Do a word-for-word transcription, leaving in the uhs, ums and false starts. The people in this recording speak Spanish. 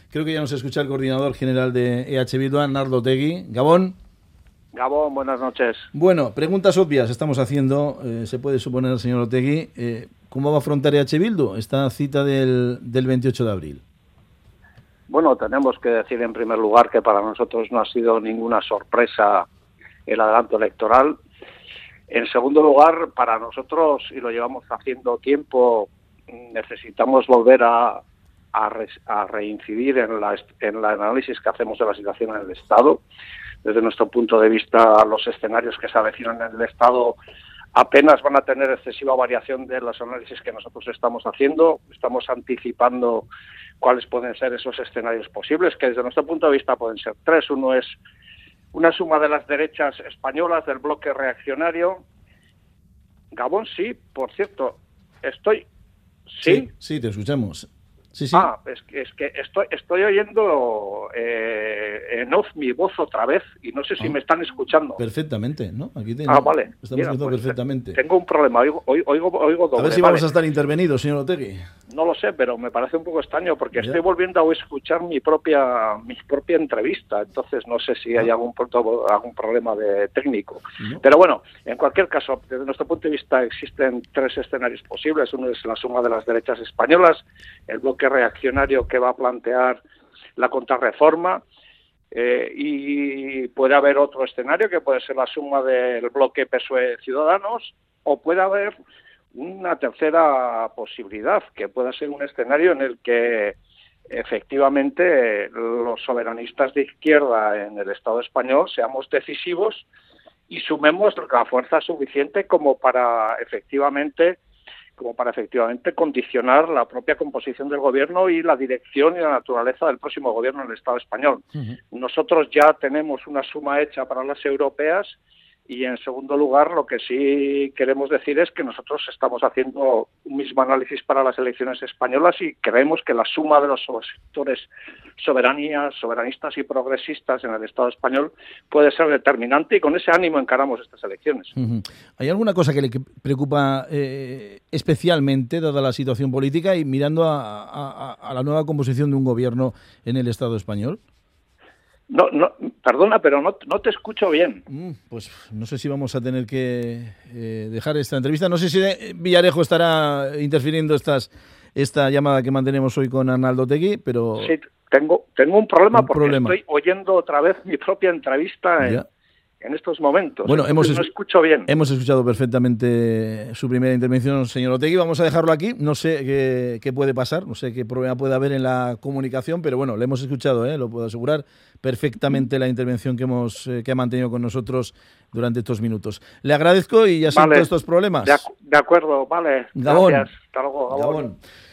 Creo que ya nos escucha el coordinador general de E H Bildu, Arnaldo Otegi. Gabón. Gabón, buenas noches. Bueno, preguntas obvias estamos haciendo. Eh, se puede suponer, señor Otegi, eh, ¿cómo va a afrontar E H Bildu esta cita del, del veintiocho de abril? Bueno, tenemos que decir en primer lugar que para nosotros no ha sido ninguna sorpresa el adelanto electoral. En segundo lugar, para nosotros, y lo llevamos haciendo tiempo, necesitamos volver a, a, re, a reincidir en, la, en el análisis que hacemos de la situación en el Estado. Desde nuestro punto de vista, los escenarios que se avecinan en el Estado apenas van a tener excesiva variación de los análisis que nosotros estamos haciendo. Estamos anticipando cuáles pueden ser esos escenarios posibles, que desde nuestro punto de vista pueden ser tres. Uno es una suma de las derechas españolas del bloque reaccionario. Gabón, sí, por cierto, estoy... ¿Sí? Sí, sí, te escuchamos. Sí, sí. Ah, es que, es que estoy, estoy oyendo eh, en off mi voz otra vez y no sé si ah, me están escuchando. Perfectamente, ¿no? Aquí te, ah, vale. Estamos escuchando pues, perfectamente. Tengo un problema, oigo, oigo, oigo doble. A ver si vamos vale. a estar intervenidos, señor Otegi. No lo sé, pero me parece un poco extraño porque ¿Ya? estoy volviendo a escuchar mi propia mi propia entrevista, entonces no sé si hay ah. algún, algún problema de técnico. ¿No? Pero bueno, en cualquier caso, desde nuestro punto de vista existen tres escenarios posibles. Uno es la suma de las derechas españolas, el bloque reaccionario que va a plantear la contrarreforma, eh, y puede haber otro escenario que puede ser la suma del bloque P S O E Ciudadanos, o puede haber una tercera posibilidad, que pueda ser un escenario en el que efectivamente los soberanistas de izquierda en el Estado español seamos decisivos y sumemos la fuerza suficiente como para efectivamente como para efectivamente condicionar la propia composición del gobierno y la dirección y la naturaleza del próximo gobierno en el Estado español. Uh-huh. Nosotros ya tenemos una suma hecha para las europeas y, en segundo lugar, lo que sí queremos decir es que nosotros estamos haciendo un mismo análisis para las elecciones españolas y creemos que la suma de los sectores soberanías, soberanistas y progresistas en el Estado español puede ser determinante, y con ese ánimo encaramos estas elecciones. Uh-huh. ¿Hay alguna cosa que le preocupa eh, especialmente, dada la situación política y mirando a, a, a la nueva composición de un gobierno en el Estado español? No, no, perdona, pero no, no te escucho bien. Mm, pues no sé si vamos a tener que eh, dejar esta entrevista. No sé si Villarejo estará interfiriendo estas, esta llamada que mantenemos hoy con Arnaldo Otegi, pero... Sí, tengo, tengo un problema un porque problema. estoy oyendo otra vez mi propia entrevista en, en estos momentos. Bueno, hemos, no escucho bien. Hemos escuchado perfectamente su primera intervención, señor Otegi. Vamos a dejarlo aquí. No sé qué, qué puede pasar, no sé qué problema puede haber en la comunicación, pero bueno, le hemos escuchado, ¿eh? Lo puedo asegurar, perfectamente la intervención que hemos eh, que ha mantenido con nosotros durante estos minutos. Le agradezco y ya vale. siento estos problemas. De, ac- de acuerdo, vale. Gabón. Gracias. Hasta luego, Gabón. Gabón.